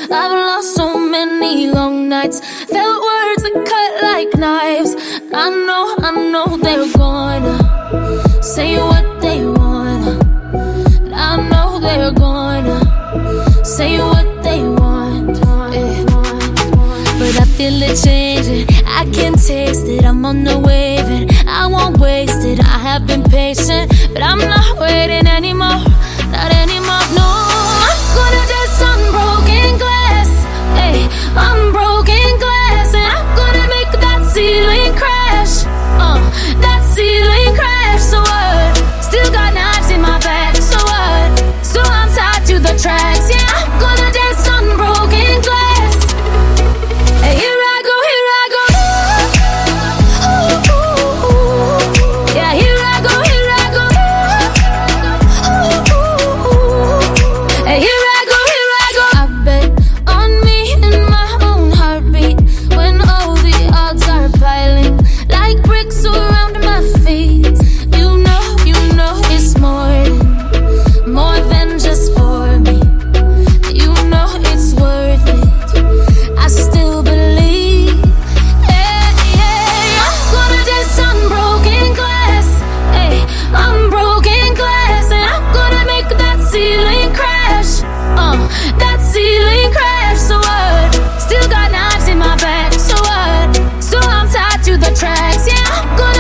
I've lost so many long nights, felt words that cut like knives. I know they're gonna say what they wanna. I know they're gonna say what they want, yeah. But I feel it changing, I can taste it, I'm on the wave and I won't waste it. I have been patient, but I'm not waiting anymore, not anymore, no. I'm gonna dance on broken glass, hey, on broken glass. And I'm gonna make that ceiling crash, that ceiling crash. So what? Still got knives in my back, so what? So I'm tied to the tracks, yeah. I'm gonna dance on broken glass. Hey, here I go, here I go. Ooh, ooh, ooh. Yeah, here I go, here I go. Ooh, ooh, ooh. Hey, here I go, here I go. I bet on me and my own heartbeat when all the odds are piling like bricks around my feet. You know it's more than just for me. You know it's worth it, I still believe. Yeah, yeah. I'm gonna dance on broken glass, hey, on broken glass. And I'm gonna make that ceiling crash, that ceiling crash. So what? Still got knives in my back, so what? So I'm tied to the tracks, yeah. I'm gonna